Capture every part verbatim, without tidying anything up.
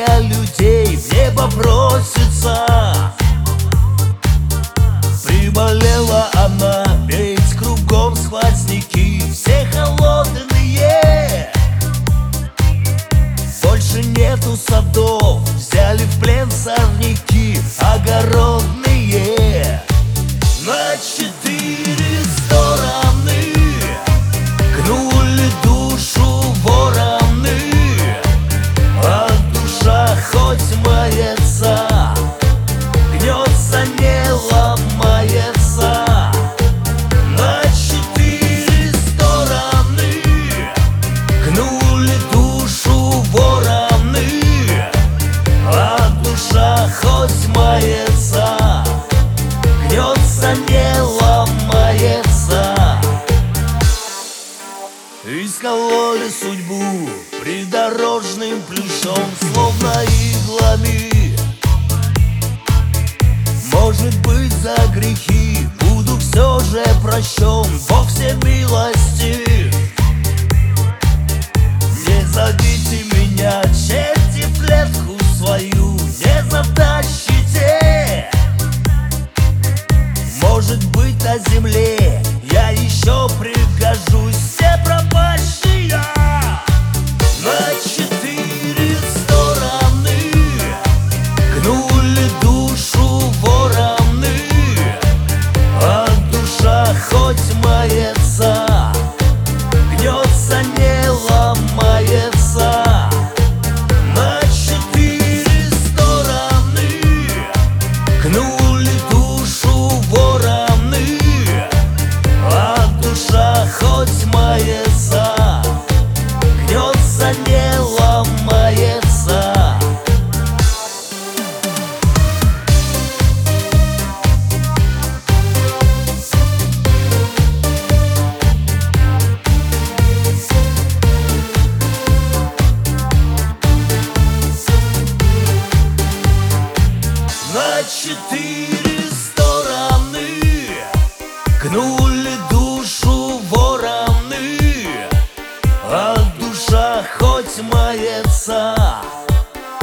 для людей в небо бросится. Приболела она, ведь кругом сквозняки, все холодные. Больше нету садов, взяли в плен сорняки огородные. На четыре стороны гнули душу вороны, а душа хоть мается, гнется, не ломается. На четыре стороны гнули душу вороны, а душа хоть мается, гнется, не ломается. Искололи судьбу придорожным плющом, словно иглами. Может быть, за грехи буду все же прощен, Бог всемилостив. Не зовите меня, черти, в клетку свою не затащите. Может быть, на земле я еще пригожусь, все пропащие. На четыре стороны гнули душу вороны, а душа хоть мается, гнется, не ломается. На четыре стороны гнули душу вороны, а душа хоть мается, гнется, не ломается. На четыре стороны гнули душу вороны, а душа хоть мается,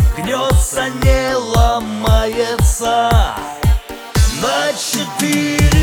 гнется, не ломается. На четыре